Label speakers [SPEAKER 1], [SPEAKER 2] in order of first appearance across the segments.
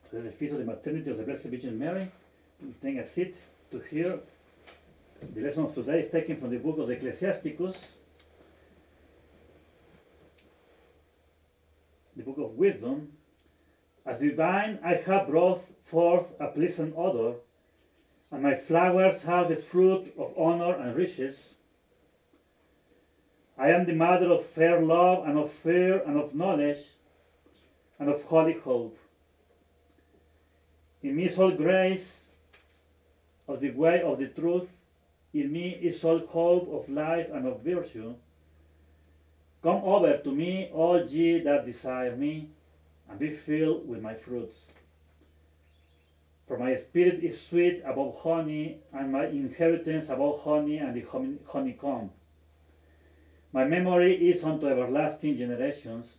[SPEAKER 1] So the Feast of the Maternity of the Blessed Virgin Mary. Take a seat to hear. The lesson of today is taken from the book of Ecclesiasticus, the book of wisdom. As the vine I have brought forth a pleasant odor, and my flowers have the fruit of honor and riches. I am the mother of fair love, and of fear, and of knowledge, and of holy hope. In me is all grace of the way of the truth. In me is all hope of life and of virtue. Come over to me, all ye that desire me, and be filled with my fruits. For my spirit is sweet above honey, and my inheritance above honey and the honeycomb. My memory is unto everlasting generations.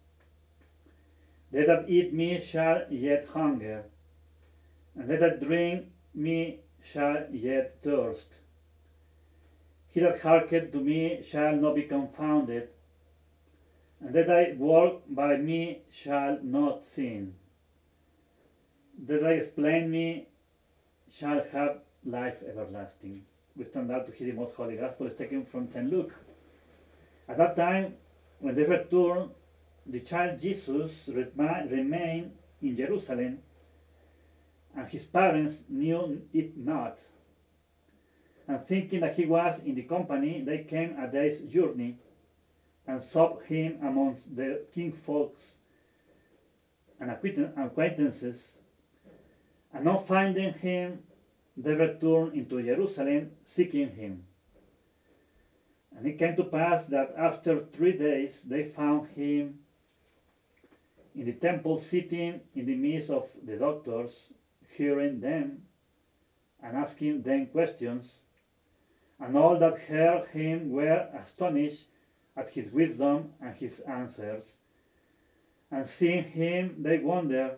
[SPEAKER 1] They that eat me shall yet hunger, and they that drink me shall yet thirst. He that hearkeneth to me shall not be confounded, and they that walk by me shall not sin. They that explain me shall have life everlasting. We stand up to hear the most holy gospel is taken from St. Luke. At that time, when they returned, the child Jesus remained in Jerusalem, and his parents knew it not. And thinking that he was in the company, they came a day's journey, and sought him amongst the kinsfolks and acquaintances. And not finding him, they returned into Jerusalem, seeking him. And it came to pass that after 3 days they found him in the temple, sitting in the midst of the doctors, hearing them and asking them questions. And all that heard him were astonished at his wisdom and his answers. And seeing him, they wondered.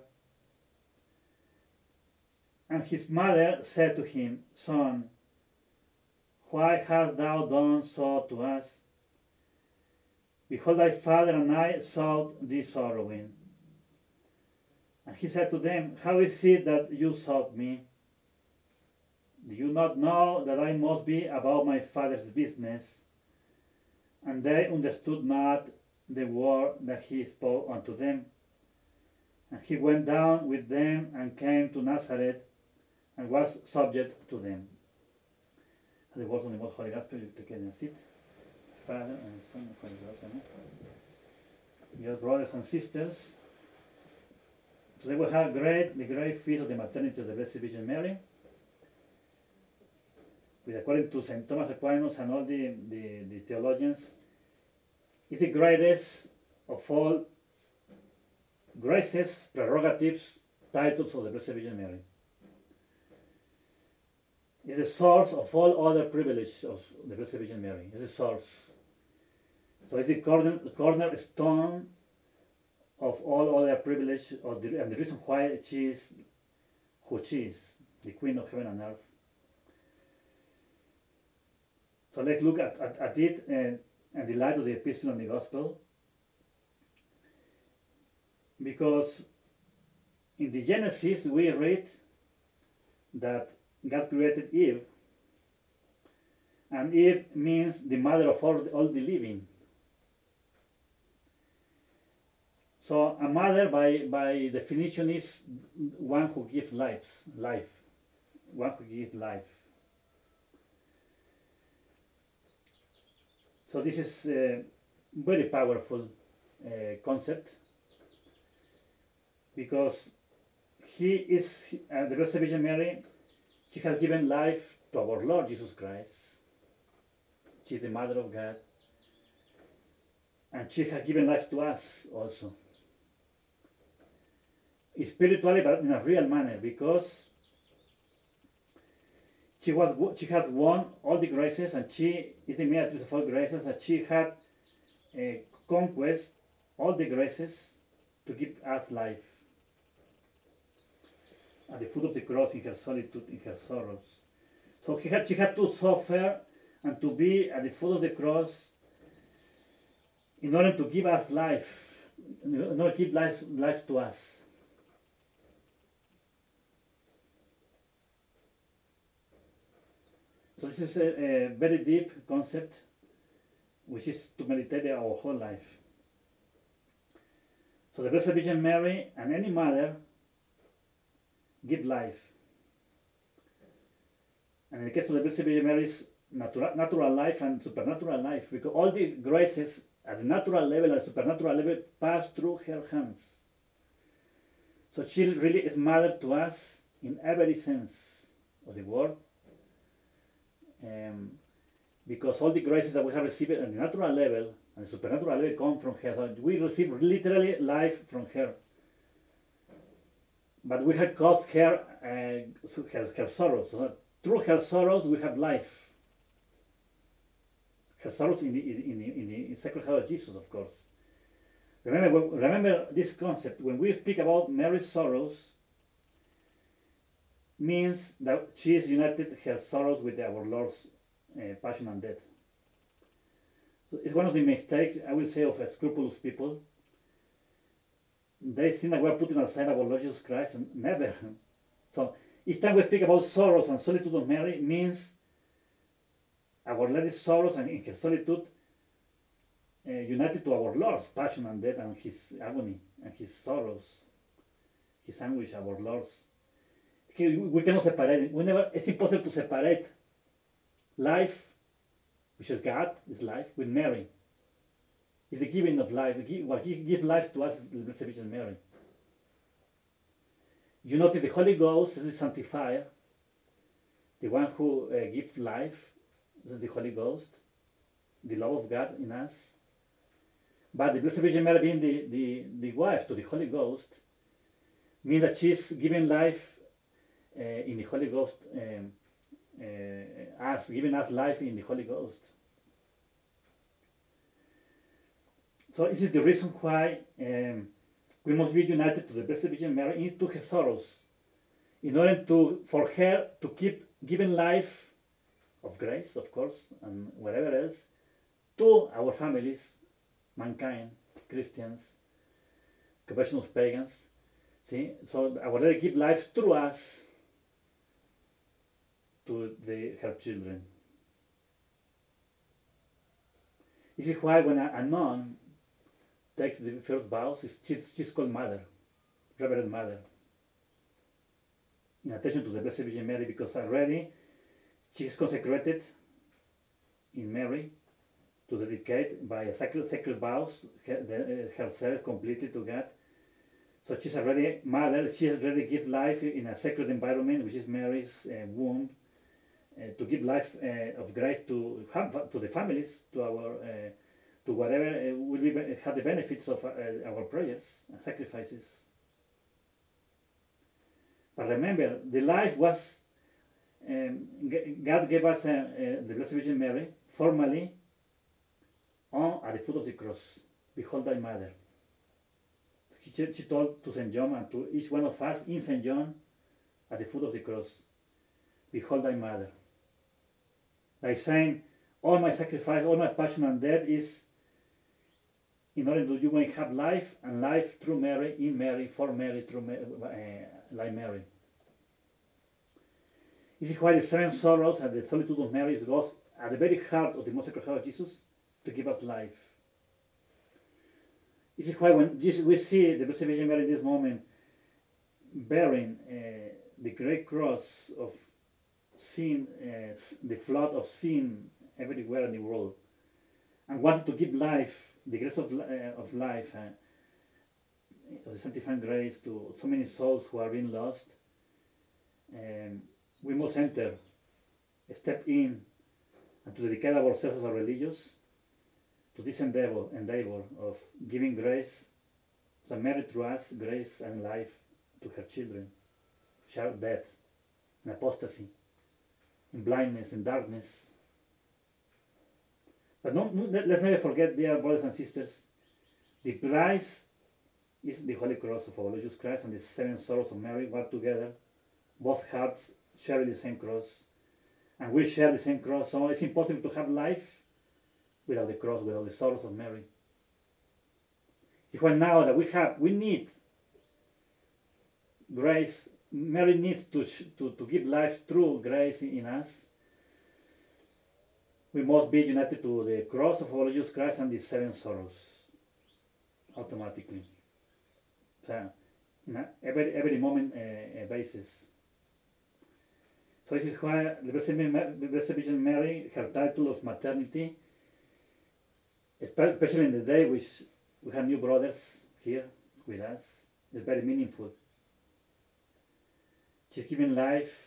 [SPEAKER 1] And his mother said to him, Son, why hast thou done so to us? Behold, thy father and I sought thee sorrowing. And he said to them, How is it that you sought me? Do you not know that I must be about my father's business? And they understood not the word that he spoke unto them. And he went down with them and came to Nazareth and was subject to them. The words of the most holy gospel, you can sit. Father and Son and Holy Ghost. Amen. Dear brothers and sisters, today we have the great feast of the maternity of the Blessed Virgin Mary, which according to St. Thomas Aquinas and all the theologians, is the greatest of all graces, prerogatives, titles of the Blessed Virgin Mary. It's the source of all other privileges of the Blessed Virgin Mary. It's the source. So it's the cornerstone of all other privileges, and the reason why she is who she is, the Queen of Heaven and Earth. So let's look at it and the light of the Epistle and the Gospel. Because in the Genesis we read that God created Eve, and Eve means the mother of all the living. So a mother by definition is one who gives life, one who gives life. So this is a very powerful concept, because the Blessed Virgin Mary, she has given life to our Lord Jesus Christ. She is the Mother of God, and she has given life to us also. Spiritually, but in a real manner, because she has won all the graces, and she is the mediatrix of all graces, and she had conquest all the graces to give us life. At the foot of the cross, in her solitude, in her sorrows. So she had to suffer and to be at the foot of the cross in order to give us life, in order to give life to us. So this is a very deep concept, which is to meditate our whole life. So the Blessed Virgin Mary and any mother give life. And in the case of the Blessed Virgin Mary's natural life and supernatural life, because all the graces at the natural level and supernatural level pass through her hands. So she really is mother to us in every sense of the word. Because all the graces that we have received at the natural level and the supernatural level come from her. So we receive literally life from her. But we have caused her, her sorrows. So through her sorrows we have life. Her sorrows in the Sacred Heart of Jesus, of course. Remember this concept. When we speak about Mary's sorrows, means that she is united her sorrows with our Lord's passion and death. So it's one of the mistakes, I will say, of scrupulous people. They think that we are putting aside our Lord Jesus Christ, and never. So each time we speak about sorrows and solitude of Mary, means our Lady's sorrows and in her solitude united to our Lord's passion and death and his agony and his sorrows, his anguish, our Lord's. We cannot separate it. It's impossible to separate life, which is God, is life, with Mary. It's the giving of life. What gives life to us is the Blessed Virgin Mary. You notice the Holy Ghost is the sanctifier, the one who gives life, is the Holy Ghost, the love of God in us. But the Blessed Virgin Mary being the wife to the Holy Ghost means that she's giving life in the Holy Ghost, giving us life in the Holy Ghost. So this is the reason why we must be united to the Blessed Virgin Mary into her sorrows, in order for her to keep giving life of grace, of course, and whatever else, to our families, mankind, Christians, conversion of pagans. See, so our Lady give life through us to her children. This is why when a nun takes the first vows, she's called Mother, Reverend Mother, in attention to the Blessed Virgin Mary, because already she is consecrated in Mary to dedicate by a sacred vows herself completely to God. So she's already mother. She already gives life in a sacred environment, which is Mary's womb, to give life of grace to the families, to our to whatever will have the benefits of our prayers and sacrifices. But remember, the life was God gave us the Blessed Virgin Mary formally at the foot of the cross. Behold thy mother. She told to St. John and to each one of us in St. John at the foot of the cross, behold thy mother. Like saying, all my sacrifice, all my passion and death is in order that you may have life, and life through Mary, in Mary, for Mary, through Mary, like Mary. This is why the seven sorrows and the solitude of Mary goes at the very heart of the Most Sacred Heart of Jesus to give us life. This is why when we see the Blessed Virgin Mary in this moment bearing the great cross of sin, the flood of sin everywhere in the world, and wanted to give life, the grace of life, of the sanctifying grace to so many souls who are being lost, we must step in, and to dedicate ourselves as religious to this endeavor of giving grace, so Mary through us grace and life to her children, share death, in apostasy, in blindness, in darkness. But let's never forget, dear brothers and sisters, the price is the Holy Cross of our Lord Jesus Christ and the seven sorrows of Mary work together. Both hearts share the same cross, and we share the same cross. So it's impossible to have life without the cross, without the sorrows of Mary. It's why now that we need grace. Mary needs to give life through grace in us. we must be united to the cross of our Lord Jesus Christ and the seven sorrows automatically. So, every moment basis. So this is why the Blessed Virgin Mary, her title of maternity, especially in the day which we have new brothers here with us, is very meaningful. She's giving life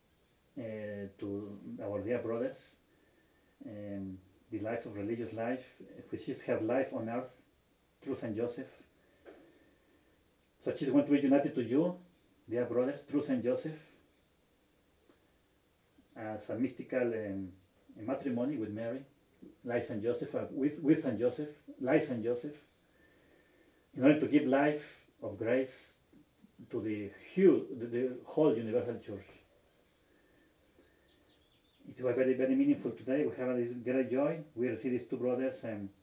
[SPEAKER 1] to our dear brothers, the life of religious life, which is her life on earth through Saint Joseph. So she's going to be united to you, dear brothers, through Saint Joseph, as a mystical matrimony with Mary, like Saint Joseph, with Saint Joseph, like Saint Joseph, in order to give life of grace to the whole universal church. It was very, very meaningful today. We have this great joy. We received these two brothers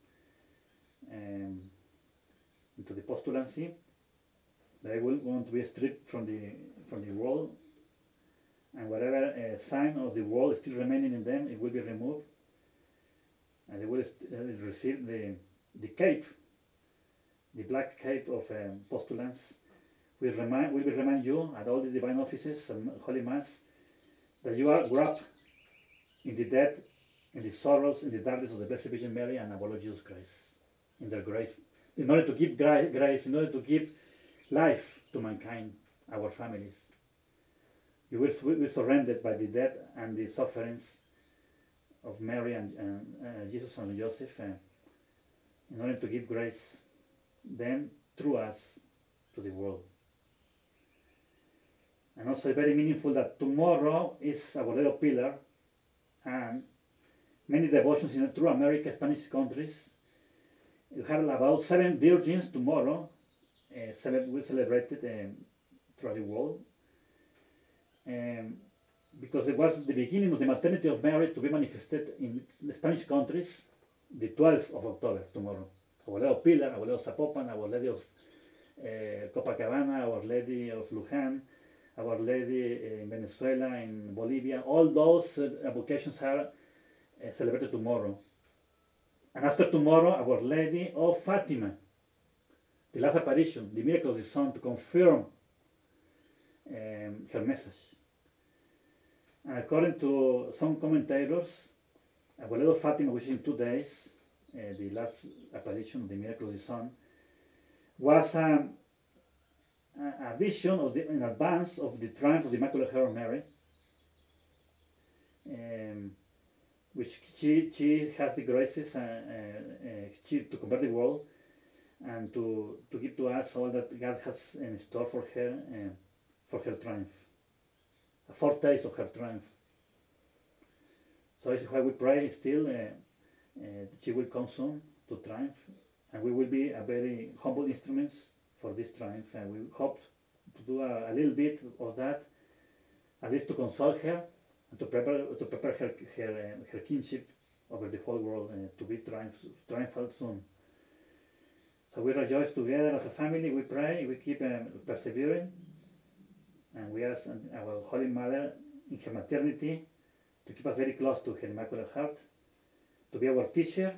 [SPEAKER 1] into the postulancy. They will want to be stripped from the world, and whatever sign of the world is still remaining in them, it will be removed, and they will receive the cape, the black cape of postulants. We will remind you at all the divine offices and Holy Mass that you are wrapped in the death, in the sorrows, in the darkness of the Blessed Virgin Mary and our Lord Jesus Christ, in their grace, in order to give grace, in order to give life to mankind, our families. You will be surrendered by the death and the sufferings of Mary and Jesus and Joseph, in order to give grace then through us to the world. And also very meaningful that tomorrow is our little pillar, and many devotions through America, Spanish countries. You have about 7 virgins tomorrow. We celebrated throughout the world. Because it was the beginning of the maternity of Mary to be manifested in the Spanish countries, the 12th of October, tomorrow. Our Lady of Pilar, Our Lady of Zapopan, Our Lady of Copacabana, Our Lady of Luján, Our Lady in Venezuela, in Bolivia, all those vocations are celebrated tomorrow. And after tomorrow, Our Lady of Fatima, the last apparition, the miracle of the sun, to confirm her message. And according to some commentators, Our Lady of Fatima, which is in 2 days, the last apparition of the miracle of the sun, was a vision in advance of the triumph of the Immaculate Heart of Mary, which she has the graces to convert the world and to give to us all that God has in store for her triumph, a foretaste of her triumph. So this is why we pray still she will come soon to triumph, and we will be a very humble instruments for this triumph, and we hope to do a little bit of that, at least to console her and to prepare her kingship over the whole world to be triumphal soon. So we rejoice together as a family. We pray, we keep persevering, and we ask our Holy Mother in her maternity to keep us very close to her Immaculate Heart, to be our teacher,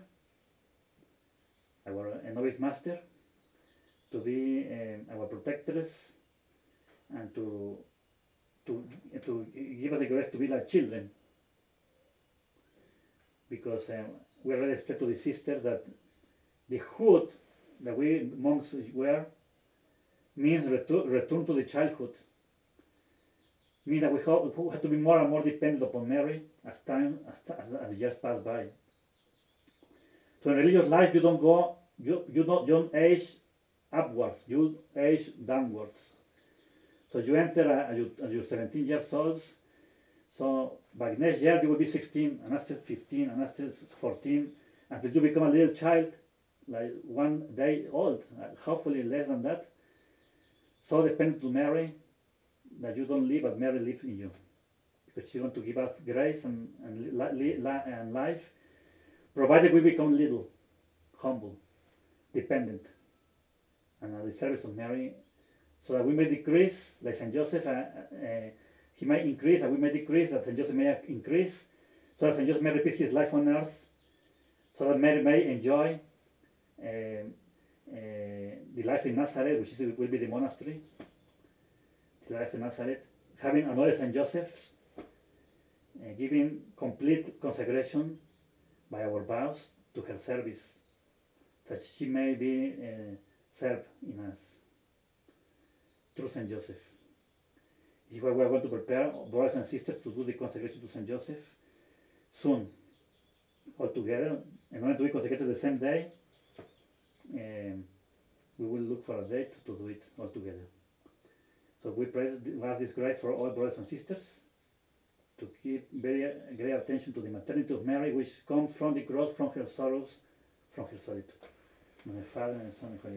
[SPEAKER 1] our novice master, to be our protectress, and to give us the grace to be like children, because we already explained to the sister that the hood that we monks wear means return to the childhood, means that we have to be more and more dependent upon Mary as the years pass by. So in religious life, you don't age upwards, you age downwards. So you enter at your 17 years old, so by next year you will be 16, and after 15, and after 14, until you become a little child, like 1 day old, hopefully less than that. So dependent to Mary, that you don't live, but Mary lives in you, because she wants to give us grace and life, provided we become little, humble, dependent, and at the service of Mary, so that we may decrease, like Saint Joseph, he may increase, and we may decrease, that Saint Joseph may increase, so that St. Joseph may repeat his life on earth, so that Mary may enjoy the life in Nazareth, which will be the monastery, the life in Nazareth, having another St. Joseph, giving complete consecration by our vows to her service, that she may be served in us through St. Joseph. This is why we are going to prepare brothers and sisters to do the consecration to St. Joseph soon, all together. In order to be consecrated the same day, we will look for a date to do it all together. So we pray, we ask this grace for all brothers and sisters to keep very great attention to the maternity of Mary, which comes from the cross, from her sorrows, from her solitude. In the Father and the Son and the Holy